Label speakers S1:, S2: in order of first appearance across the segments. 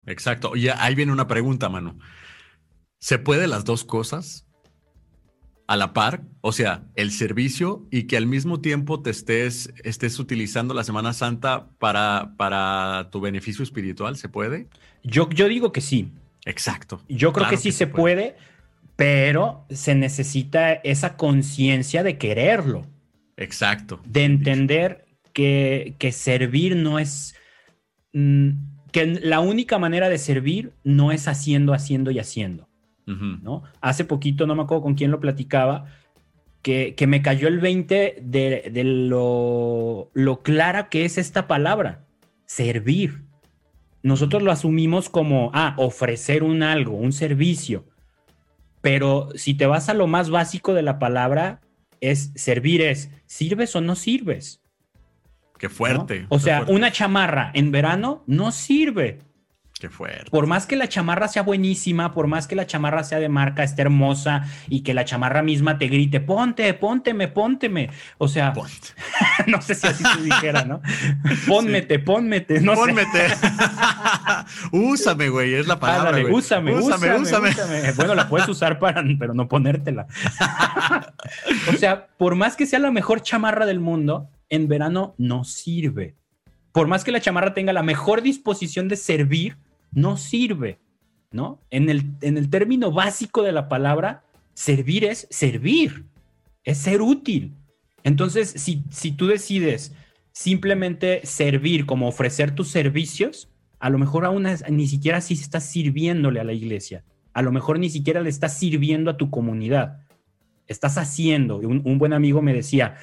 S1: exacto. Y ahí viene una pregunta, Manu. ¿Se puede las dos cosas a la par? O sea, el servicio y que al mismo tiempo estés utilizando la Semana Santa para tu beneficio espiritual, ¿se puede?
S2: Yo digo que sí.
S1: Exacto.
S2: Yo creo que
S1: Claro
S2: sí
S1: que se
S2: se
S1: puede.
S2: puede, pero se necesita esa conciencia de quererlo,
S1: Exacto.
S2: de
S1: Bien dicho.
S2: entender que servir no es, mm, que la única manera de servir no es haciendo, haciendo y haciendo,
S1: Ujú.
S2: ¿no? Hace poquito, no me acuerdo con quién lo platicaba, que me cayó el 20 de lo clara que es esta palabra, servir. Nosotros
S1: Ujú.
S2: lo asumimos como, ofrecer un algo, un servicio. Pero si te vas a lo más básico de la palabra, es servir, es sirves o no sirves,
S1: Qué
S2: ¿no?
S1: fuerte,
S2: O
S1: qué
S2: sea,
S1: fuerte,
S2: una chamarra en verano no sirve.
S1: qué
S2: Por
S1: fuerte.
S2: más que la chamarra sea buenísima, por más que la chamarra sea de marca, esté hermosa y que la chamarra misma te grite, ponte, pónteme, pónteme. O sea,
S1: Ponte.
S2: no sé si así se dijera, ¿no?
S1: Sí.
S2: Pónmete, pónmete, no sé.
S1: Pónmete. Úsame, güey, es la palabra,
S2: Ándale,
S1: güey.
S2: úsame,
S1: Úsame,
S2: úsame,
S1: úsame.
S2: úsame. Bueno, la puedes usar para, pero no ponértela. O sea, por más que sea la mejor chamarra del mundo, en verano no sirve. Por más que la chamarra tenga la mejor disposición de servir, no sirve, ¿no? En el término básico de la palabra, servir es servir, es ser útil. Entonces, si tú decides simplemente servir como ofrecer tus servicios, a lo mejor aún ni siquiera así estás sirviéndole a la iglesia. A lo mejor ni siquiera le estás sirviendo a tu comunidad. Estás haciendo. Un buen amigo me decía,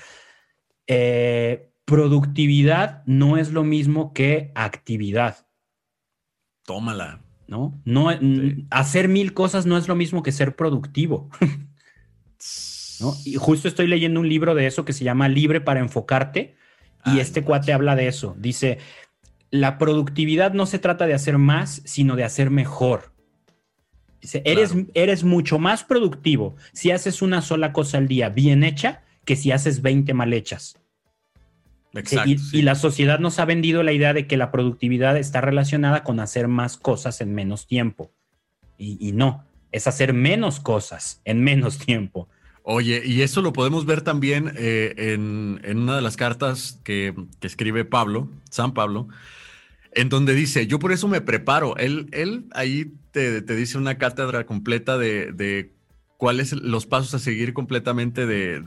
S2: productividad no es lo mismo que actividad,
S1: Tómala.
S2: ¿no? No,
S1: Sí.
S2: hacer mil cosas no es lo mismo que ser productivo, ¿no? Y justo estoy leyendo un libro de eso que se llama Libre para enfocarte y
S1: Ay, no
S2: este cuate
S1: manches.
S2: habla de eso. Dice, la productividad no se trata de hacer más, sino de hacer mejor. Dice, eres,
S1: Claro.
S2: eres mucho más productivo si haces una sola cosa al día bien hecha que si haces 20 mal hechas. Sí,
S1: Exacto,
S2: y
S1: sí.
S2: la sociedad nos ha vendido la idea de que la productividad está relacionada con hacer más cosas en menos tiempo. Y no, es hacer menos cosas en menos tiempo.
S1: Oye, y eso lo podemos ver también en una de las cartas que escribe Pablo, San Pablo, en donde dice, yo por eso me preparo. Él ahí te dice una cátedra completa de cuáles los pasos a seguir completamente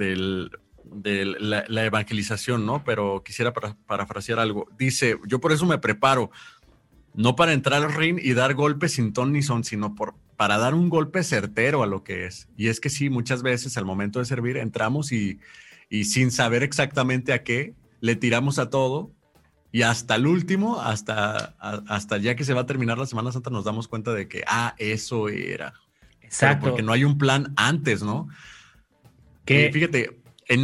S1: de la evangelización, ¿no? Pero quisiera parafrasear algo. Dice, yo por eso me preparo, no para entrar al ring y dar golpes sin ton ni son, sino para dar un golpe certero a lo que es. Y es que sí, muchas veces al momento de servir entramos y sin saber exactamente a qué, le tiramos a todo y hasta el último, hasta ya que se va a terminar la Semana Santa, nos damos cuenta de que, eso era. Pero porque
S2: Exacto.
S1: no hay un plan antes, ¿no?
S2: Que,
S1: Fíjate,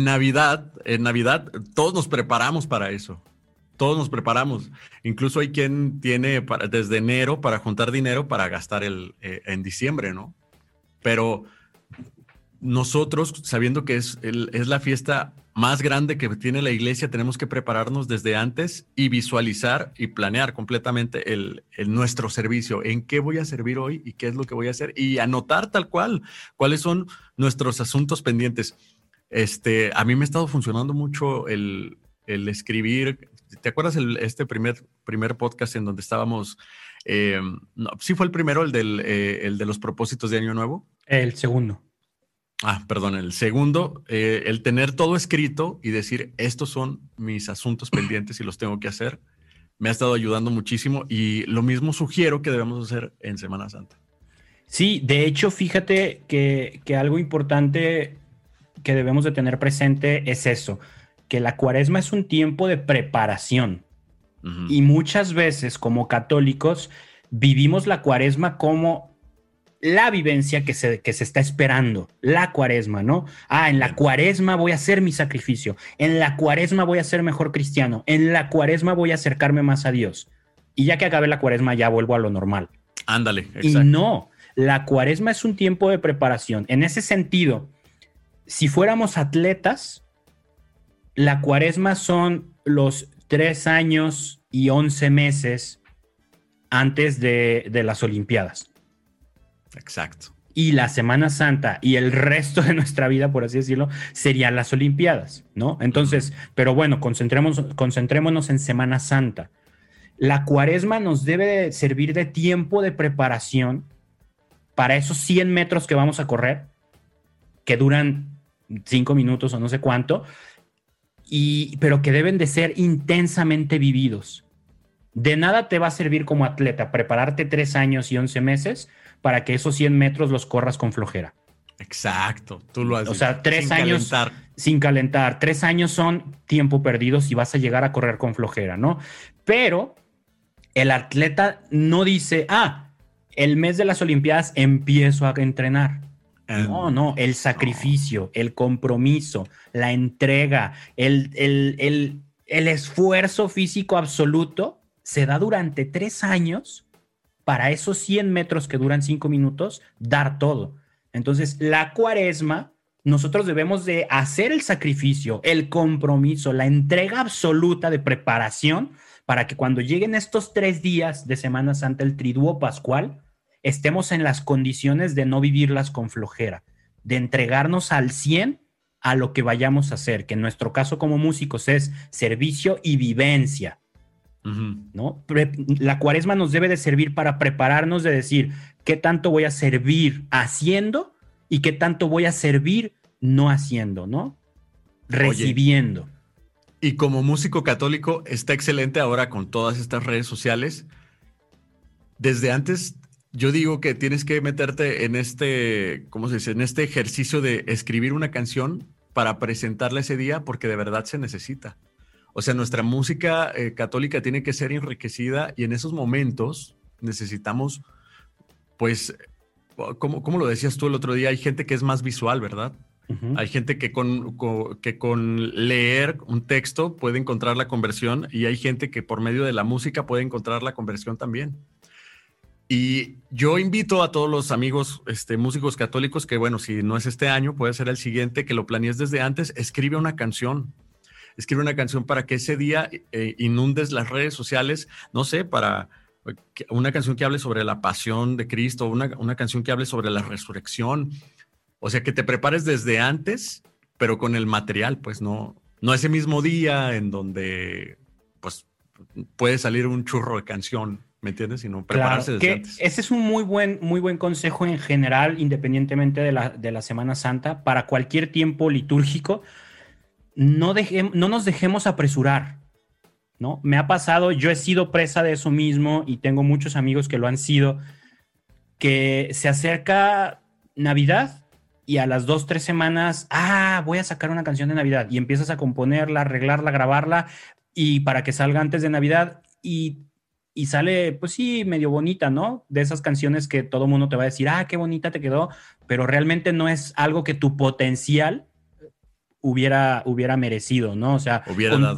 S1: en Navidad, todos nos preparamos para eso. Todos nos preparamos. Incluso hay quien tiene desde enero para juntar dinero para gastar en diciembre, ¿no? Pero nosotros, sabiendo que es la fiesta más grande que tiene la iglesia, tenemos que prepararnos desde antes y visualizar y planear completamente nuestro servicio, en qué voy a servir hoy y qué es lo que voy a hacer y anotar tal cual cuáles son nuestros asuntos pendientes. A mí me ha estado funcionando mucho el escribir. ¿Te acuerdas este primer podcast en donde estábamos? No, sí fue el primero, el de los propósitos de Año Nuevo.
S2: el segundo.
S1: Perdón, el segundo, el tener todo escrito y decir, estos son mis asuntos pendientes y los tengo que hacer, me ha estado ayudando muchísimo y lo mismo sugiero que debemos hacer en Semana Santa.
S2: Sí, de hecho, fíjate que algo importante que debemos de tener presente es eso, que la cuaresma es un tiempo de preparación.
S1: Ujú.
S2: Y muchas veces como católicos vivimos la cuaresma como la vivencia que se está esperando, la cuaresma, ¿no? En la
S1: Bien,
S2: cuaresma voy a hacer mi sacrificio, en la cuaresma voy a ser mejor cristiano, en la cuaresma voy a acercarme más a Dios. Y ya que acabe la cuaresma ya vuelvo a lo normal.
S1: ándale,
S2: Y
S1: exacto.
S2: no, la cuaresma es un tiempo de preparación. En ese sentido, si fuéramos atletas, la cuaresma son los 3 años y 11 meses antes de las Olimpiadas.
S1: Exacto.
S2: Y la Semana Santa y el resto de nuestra vida, por así decirlo, serían las Olimpiadas, ¿no? Entonces, pero bueno, concentrémonos en Semana Santa. La Cuaresma nos debe de servir de tiempo de preparación para esos 100 metros que vamos a correr, que duran 5 minutos o no sé cuánto, pero que deben de ser intensamente vividos. De nada te va a servir como atleta prepararte 3 años y 11 meses para que esos 100 metros los corras con flojera.
S1: Exacto, tú lo has dicho.
S2: O sea, 3 años
S1: calentar.
S2: Sin calentar. 3 años son tiempo perdido si vas a llegar a correr con flojera, ¿no? Pero el atleta no dice, el mes de las Olimpiadas empiezo a entrenar. No, el sacrificio, el compromiso, la entrega, el esfuerzo físico absoluto se da durante 3 años para esos 100 metros que duran 5 minutos, dar todo. Entonces, la Cuaresma, nosotros debemos de hacer el sacrificio, el compromiso, la entrega absoluta de preparación para que cuando lleguen estos 3 días de Semana Santa, el Triduo Pascual, estemos en las condiciones de no vivirlas con flojera, de entregarnos al 100 a lo que vayamos a hacer, que en nuestro caso como músicos es servicio y vivencia. ¿No? La Cuaresma nos debe de servir para prepararnos de decir qué tanto voy a servir haciendo y qué tanto voy a servir no haciendo, ¿no? Recibiendo.
S1: Oye, y como músico católico está excelente ahora con todas estas redes sociales. Desde antes yo digo que tienes que meterte en ¿cómo se dice? En este ejercicio de escribir una canción para presentarla ese día porque de verdad se necesita. O sea, nuestra música católica tiene que ser enriquecida y en esos momentos necesitamos, pues, ¿cómo lo decías tú el otro día? Hay gente que es más visual, ¿verdad? Uh-huh. Hay gente que con leer un texto puede encontrar la conversión y hay gente que por medio de la música puede encontrar la conversión también. Y yo invito a todos los amigos músicos católicos que, bueno, si no es este año, puede ser el siguiente, que lo planees desde antes, escribe una canción. Escribe una canción para que ese día inundes las redes sociales, no sé, para una canción que hable sobre la pasión de Cristo, una canción que hable sobre la resurrección. O sea, que te prepares desde antes, pero con el material, pues no ese mismo día en donde pues puede salir un churro de canción, ¿me entiendes? Sino prepararse desde antes.
S2: Ese es un muy buen consejo en general, independientemente de la Semana Santa, para cualquier tiempo litúrgico. No nos dejemos apresurar, ¿no? Me ha pasado, yo he sido presa de eso mismo y tengo muchos amigos que lo han sido, que se acerca Navidad y a las 2-3 semanas, voy a sacar una canción de Navidad y empiezas a componerla, arreglarla, grabarla y para que salga antes de Navidad y sale, pues sí, medio bonita, ¿no? De esas canciones que todo mundo te va a decir, qué bonita te quedó, pero realmente no es algo que tu potencial hubiera merecido, ¿no? O sea,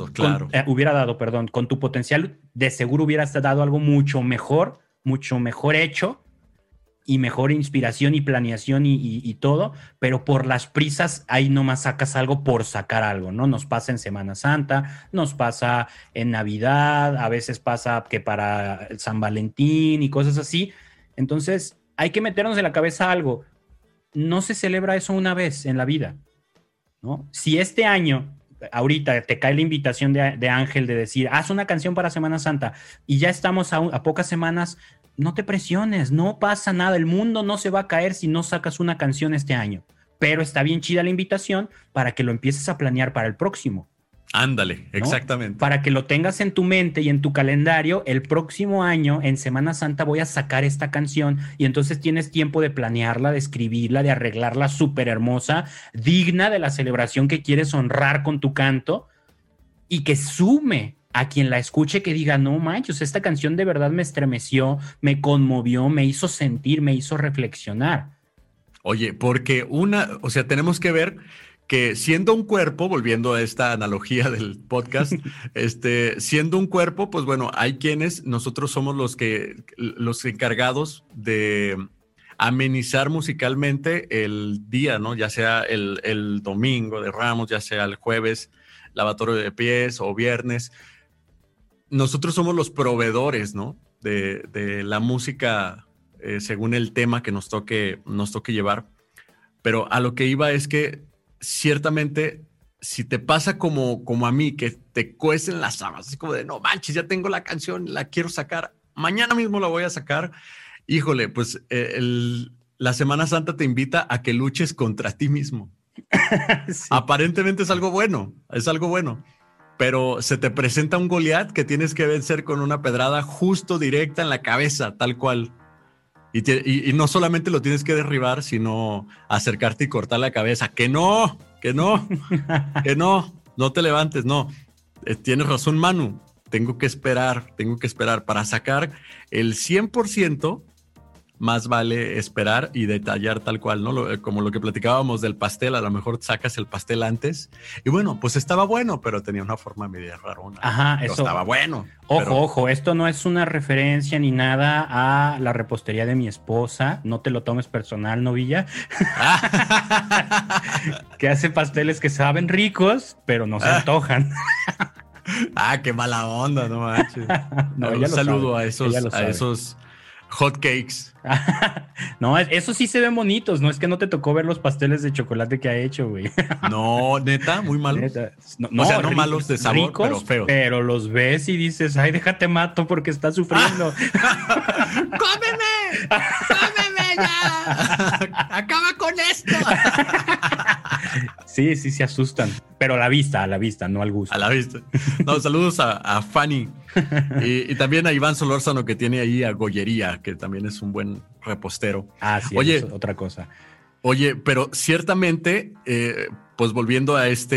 S2: con tu potencial de seguro hubieras dado algo mucho mejor hecho y mejor inspiración y planeación y todo, pero por las prisas ahí nomás sacas algo por sacar algo, ¿no? Nos pasa en Semana Santa, nos pasa en Navidad, a veces pasa que para San Valentín y cosas así. Entonces, hay que meternos en la cabeza algo. No se celebra eso una vez en la vida, ¿no? Si este año, ahorita te cae la invitación de Ángel de decir, haz una canción para Semana Santa y ya estamos a pocas semanas, no te presiones, no pasa nada, el mundo no se va a caer si no sacas una canción este año, pero está bien chida la invitación para que lo empieces a planear para el próximo.
S1: Ándale, ¿no? Exactamente.
S2: Para que lo tengas en tu mente y en tu calendario, el próximo año, en Semana Santa, voy a sacar esta canción y entonces tienes tiempo de planearla, de escribirla, de arreglarla súper hermosa, digna de la celebración que quieres honrar con tu canto y que sume a quien la escuche, que diga, no manches, esta canción de verdad me estremeció, me conmovió, me hizo sentir, me hizo reflexionar.
S1: Oye, porque o sea, tenemos que ver que siendo un cuerpo, volviendo a esta analogía del podcast, siendo un cuerpo, pues bueno, hay quienes, nosotros somos los encargados de amenizar musicalmente el día, ¿no? Ya sea el domingo de Ramos, ya sea el jueves, lavatorio de pies o viernes. Nosotros somos los proveedores, ¿no? de la música según el tema que nos toque llevar. Pero a lo que iba es que ciertamente si te pasa como a mí, que te cuecen las habas, así como de no manches, ya tengo la canción, la quiero sacar, mañana mismo la voy a sacar. Híjole, pues la Semana Santa te invita a que luches contra ti mismo. Sí. Aparentemente es algo bueno, pero se te presenta un Goliat que tienes que vencer con una pedrada justo directa en la cabeza, tal cual. Y no solamente lo tienes que derribar, sino acercarte y cortar la cabeza. Que no te levantes, no. Tienes razón, Manu. Tengo que esperar para sacar el 100%. Más vale esperar y detallar tal cual, ¿no? Como lo que platicábamos del pastel, a lo mejor sacas el pastel antes y bueno, pues estaba bueno, pero tenía una forma media rarona.
S2: Ajá, eso.
S1: Estaba bueno.
S2: Ojo, esto no es una referencia ni nada a la repostería de mi esposa. No te lo tomes personal, novilla. Que hace pasteles que saben ricos, pero no se antojan.
S1: Qué mala onda, no manches.
S2: No,
S1: un saludo a esos hot cakes.
S2: No, esos sí se ven bonitos. No es que no te tocó ver los pasteles de chocolate que ha hecho, güey.
S1: No, neta, muy malos. Neta. No, o sea, no malos de sabor, ricos, pero feos.
S2: Pero los ves y dices, ay, déjate mato porque está sufriendo.
S1: ¡Cómeme ya! ¡Acaba con esto!
S2: Sí, se asustan. Pero a la vista, no al gusto.
S1: A la vista. No, saludos a Fanny. Y también a Iván Solórzano, que tiene ahí a Gollería, que también es un buen repostero.
S2: Sí, oye, es otra cosa.
S1: Oye, pero ciertamente, pues volviendo a esto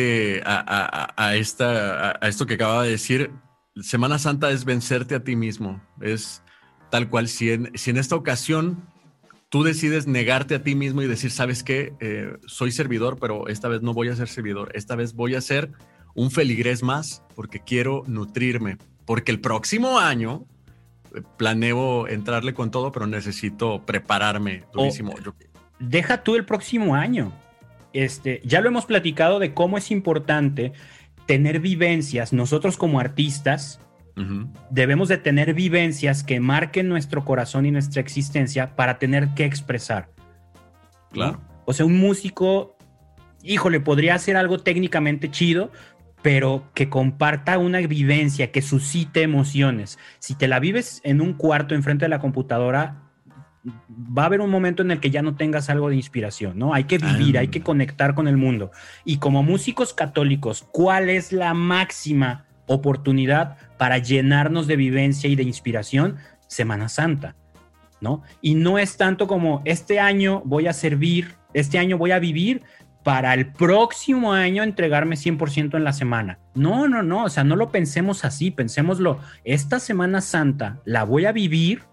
S1: que acaba de decir, Semana Santa es vencerte a ti mismo. Es tal cual. Si en esta ocasión tú decides negarte a ti mismo y decir, ¿sabes qué? Soy servidor, pero esta vez no voy a ser servidor. Esta vez voy a ser un feligrés más porque quiero nutrirme. Porque el próximo año planeo entrarle con todo, pero necesito prepararme durísimo.
S2: Deja tú el próximo año. Ya lo hemos platicado de cómo es importante tener vivencias. Nosotros como artistas debemos de tener vivencias que marquen nuestro corazón y nuestra existencia para tener que expresar.
S1: Claro.
S2: ¿No? O sea, un músico, híjole, podría hacer algo técnicamente chido, pero que comparta una vivencia, que suscite emociones. Si te la vives en un cuarto enfrente de la computadora, va a haber un momento en el que ya no tengas algo de inspiración, ¿no? Hay que vivir, hay que conectar con el mundo. Y como músicos católicos, ¿cuál es la máxima oportunidad para llenarnos de vivencia y de inspiración? Semana Santa, ¿no? Y no es tanto como este año voy a servir, este año voy a vivir para el próximo año entregarme 100% en la semana. No, o sea, no lo pensemos así, pensémoslo, esta Semana Santa la voy a vivir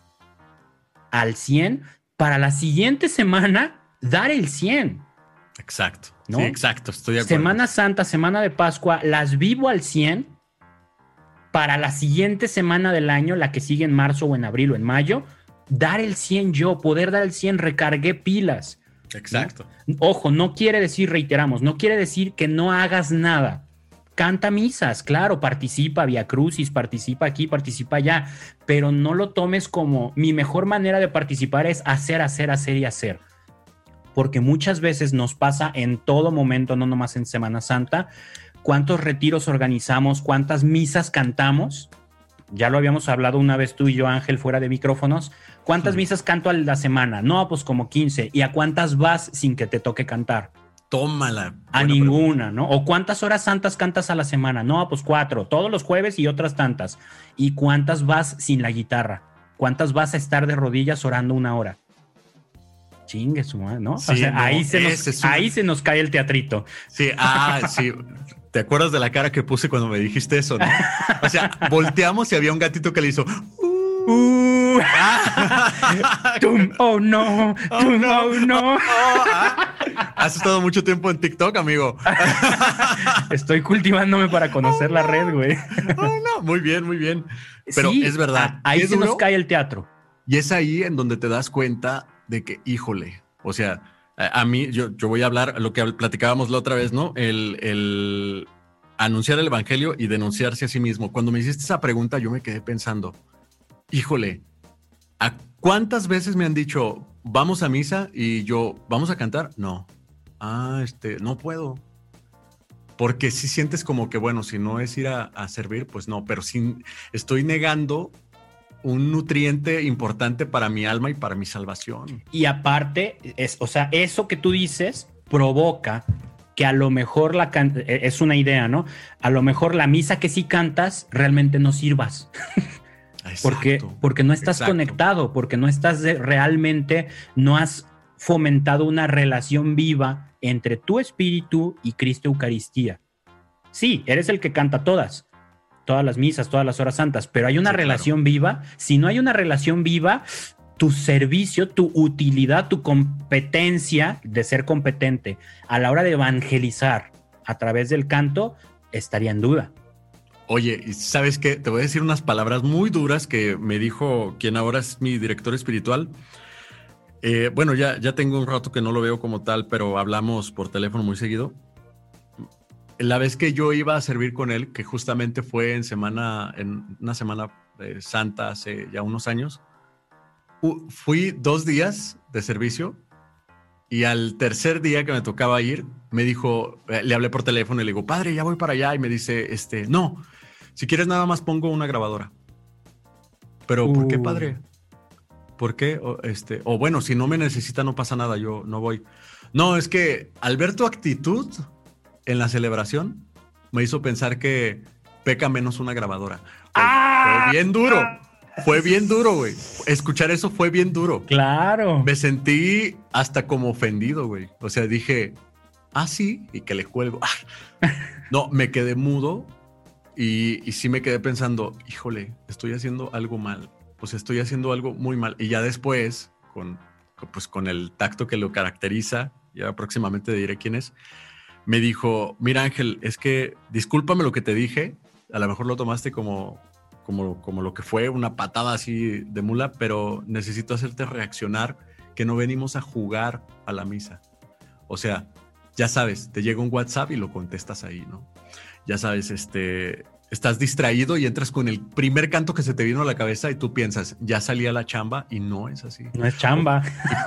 S2: al 100 para la siguiente semana dar el 100.
S1: Exacto,
S2: ¿no?
S1: Sí, exacto, estoy de acuerdo.
S2: Semana Santa, Semana de Pascua, las vivo al 100 para la siguiente semana del año, la que sigue en marzo o en abril o en mayo, dar el 100 yo, poder dar el 100, recargué pilas.
S1: Exacto.
S2: ¿No? Ojo, no quiere decir, reiteramos, no quiere decir que no hagas nada. Canta misas, claro, participa, Via Crucis, participa aquí, participa allá, pero no lo tomes como mi mejor manera de participar es hacer y hacer. Porque muchas veces nos pasa en todo momento, no nomás en Semana Santa, cuántos retiros organizamos, cuántas misas cantamos. Ya lo habíamos hablado una vez tú y yo, Ángel, fuera de micrófonos. ¿Cuántas misas canto a la semana? No, pues como 15. ¿Y a cuántas vas sin que te toque cantar?
S1: Tómala.
S2: A ninguna, ¿no? ¿O cuántas horas santas cantas a la semana? No, pues 4, todos los jueves y otras tantas. ¿Y cuántas vas sin la guitarra? ¿Cuántas vas a estar de rodillas orando 1 hora? Chingue su madre, ¿no?
S1: Sí,
S2: o sea,
S1: no,
S2: ahí se nos cae el teatrito.
S1: Sí, sí. ¿Te acuerdas de la cara que puse cuando me dijiste eso, no? O sea, volteamos y había un gatito que le hizo...
S2: Oh no, no.
S1: Has estado mucho tiempo en TikTok, amigo.
S2: Estoy cultivándome para conocer la red, güey.
S1: No, muy bien. Pero sí, es verdad.
S2: Ahí se nos cae el teatro.
S1: Y es ahí en donde te das cuenta de que, híjole, o sea, a mí, yo voy a hablar lo que platicábamos la otra vez, ¿no? El anunciar el evangelio y denunciarse a sí mismo. Cuando me hiciste esa pregunta, yo me quedé pensando, híjole, ¿a cuántas veces me han dicho, vamos a misa? Y yo, ¿vamos a cantar? No. No puedo. Porque si sientes como que, bueno, si no es ir a servir, pues no, pero sí estoy negando un nutriente importante para mi alma y para mi salvación.
S2: Y aparte, o sea, eso que tú dices provoca que a lo mejor es una idea, ¿no? A lo mejor la misa que sí cantas realmente no sirvas. Porque no estás conectado, porque no estás realmente, no has fomentado una relación viva entre tu espíritu y Cristo Eucaristía. Sí, eres el que canta todas las misas, todas las horas santas, pero hay una relación viva. Si no hay una relación viva, tu servicio, tu utilidad, tu competencia de ser competente a la hora de evangelizar a través del canto estaría en duda.
S1: Oye, ¿y sabes qué? Te voy a decir unas palabras muy duras que me dijo quien ahora es mi director espiritual. Bueno, ya tengo un rato que no lo veo como tal, pero hablamos por teléfono muy seguido. La vez que yo iba a servir con él, que justamente fue en una semana santa hace ya unos años, fui 2 días de servicio y al tercer día que me tocaba ir, me dijo, le hablé por teléfono y le digo, padre, ya voy para allá. Y me dice, no, si quieres nada más pongo una grabadora. Pero, ¿por qué, padre? ¿Por qué? O bueno, si no me necesita no pasa nada, yo no voy. No, es que al ver tu actitud en la celebración, me hizo pensar que peca menos una grabadora. Fue bien duro. Fue bien duro, güey. Escuchar eso fue bien duro.
S2: Claro.
S1: Me sentí hasta como ofendido, güey. O sea, dije, sí, y que le cuelgo. No, me quedé mudo y sí me quedé pensando, híjole, estoy haciendo algo mal. Pues estoy haciendo algo muy mal. Y ya después, con el tacto que lo caracteriza, ya próximamente diré quién es, me dijo, mira Ángel, es que discúlpame lo que te dije, a lo mejor lo tomaste como lo que fue, una patada así de mula, pero necesito hacerte reaccionar que no venimos a jugar a la misa. O sea, ya sabes, te llega un WhatsApp y lo contestas ahí, ¿no? Ya sabes, estás distraído y entras con el primer canto que se te vino a la cabeza y tú piensas, ya salí a la chamba y no es así.
S2: No es chamba.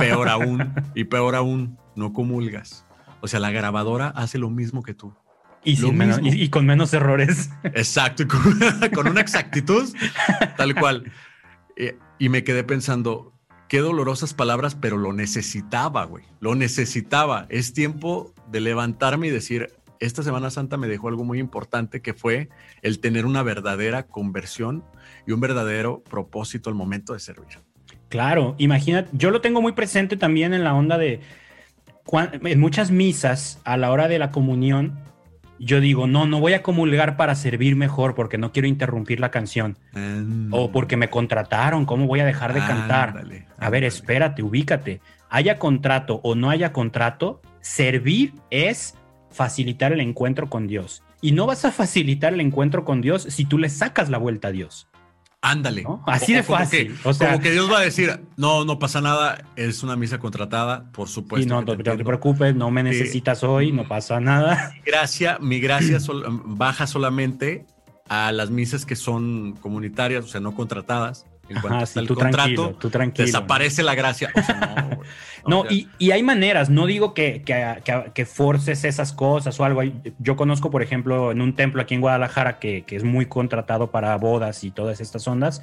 S1: Y peor aún, no comulgas. O sea, la grabadora hace lo mismo que tú.
S2: Y con menos errores.
S1: Exacto, con una exactitud tal cual. Y me quedé pensando, qué dolorosas palabras, pero lo necesitaba, güey. Lo necesitaba. Es tiempo de levantarme y decir, esta Semana Santa me dejó algo muy importante, que fue el tener una verdadera conversión y un verdadero propósito al momento de servir.
S2: Claro, imagínate, yo lo tengo muy presente también en la onda de en muchas misas a la hora de la comunión, yo digo, no voy a comulgar para servir mejor porque no quiero interrumpir la canción. O porque me contrataron, ¿cómo voy a dejar de cantar? A ver, espérate, ubícate. Haya contrato o no haya contrato, servir es facilitar el encuentro con Dios. Y no vas a facilitar el encuentro con Dios si tú le sacas la vuelta a Dios.
S1: Ándale.
S2: ¿No? Así de fácil.
S1: Como que Dios va a decir, no pasa nada, es una misa contratada, por supuesto.
S2: Y no te preocupes, no me necesitas hoy, no pasa nada.
S1: Mi gracia baja solamente a las misas que son comunitarias, o sea, no contratadas. En cuanto está el contrato,
S2: tranquilo,
S1: desaparece la gracia. O sea,
S2: no, y hay maneras, no digo que forces esas cosas o algo. Yo conozco, por ejemplo, en un templo aquí en Guadalajara que es muy contratado para bodas y todas estas ondas.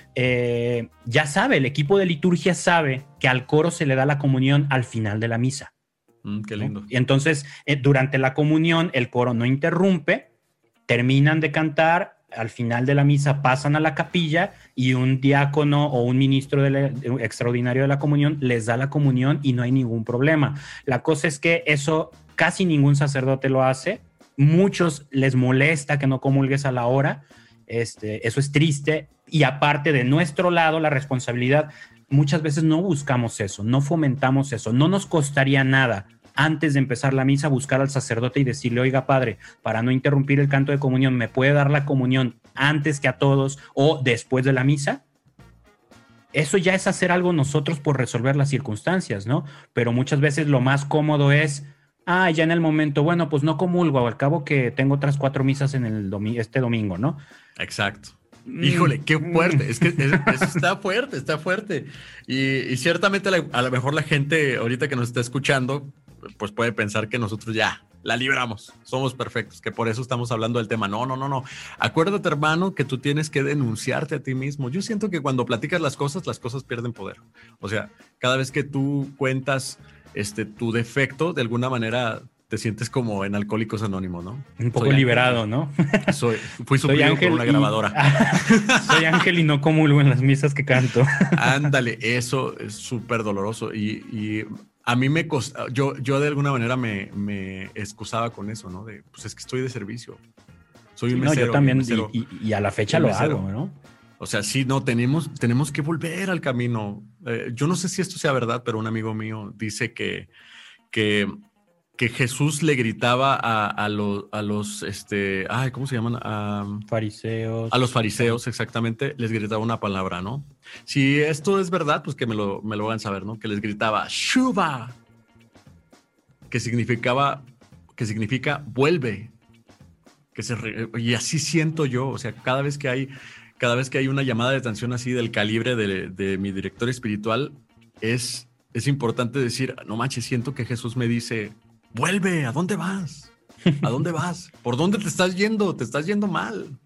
S2: Ya sabe, el equipo de liturgia sabe que al coro se le da la comunión al final de la misa.
S1: Qué lindo.
S2: ¿No? Y entonces, durante la comunión, el coro no interrumpe, terminan de cantar. Al final de la misa pasan a la capilla y un diácono o un ministro extraordinario de la comunión les da la comunión y no hay ningún problema. La cosa es que eso casi ningún sacerdote lo hace. Muchos les molesta que no comulgues a la hora. Eso es triste. Y aparte, de nuestro lado, la responsabilidad, muchas veces no buscamos eso, no fomentamos eso. No nos costaría nada antes de empezar la misa buscar al sacerdote y decirle, oiga, padre, para no interrumpir el canto de comunión, ¿me puede dar la comunión antes que a todos o después de la misa? Eso ya es hacer algo nosotros por resolver las circunstancias, ¿no? Pero muchas veces lo más cómodo es, ya en el momento, bueno, pues no comulgo, al cabo que tengo otras 4 misas en este domingo, ¿no?
S1: Exacto. Híjole, qué fuerte. Es que eso está fuerte, está fuerte. Y ciertamente a lo mejor la gente ahorita que nos está escuchando, pues puede pensar que nosotros ya la libramos, somos perfectos, que por eso estamos hablando del tema. No, no, no, no. Acuérdate, hermano, que tú tienes que denunciarte a ti mismo. Yo siento que cuando platicas las cosas pierden poder. O sea, cada vez que tú cuentas tu defecto, de alguna manera te sientes como en Alcohólicos Anónimos, ¿no?
S2: Un poco liberado, ¿no?
S1: Fui suplido por una grabadora.
S2: Soy ángel y no comulgo en las misas que canto.
S1: Ándale, eso es súper doloroso y a mí me costaba, yo de alguna manera me excusaba con eso, ¿no? Pues es que estoy de servicio. Soy un mesero.
S2: No, yo también, y a la fecha lo hago, ¿no?
S1: O sea, sí, no, tenemos que volver al camino. Yo no sé si esto sea verdad, pero un amigo mío dice que Jesús le gritaba a los, ¿cómo se llaman?
S2: Fariseos.
S1: A los fariseos, exactamente, les gritaba una palabra, ¿no? Si esto es verdad, pues que me lo hagan saber, ¿no? Que les gritaba Shuva, que significa vuelve, y así siento yo, o sea, cada vez que hay una llamada de atención así del calibre de mi director espiritual, es importante decir, no manches, siento que Jesús me dice, vuelve, ¿a dónde vas? ¿A dónde vas? ¿Por dónde te estás yendo? Te estás yendo mal.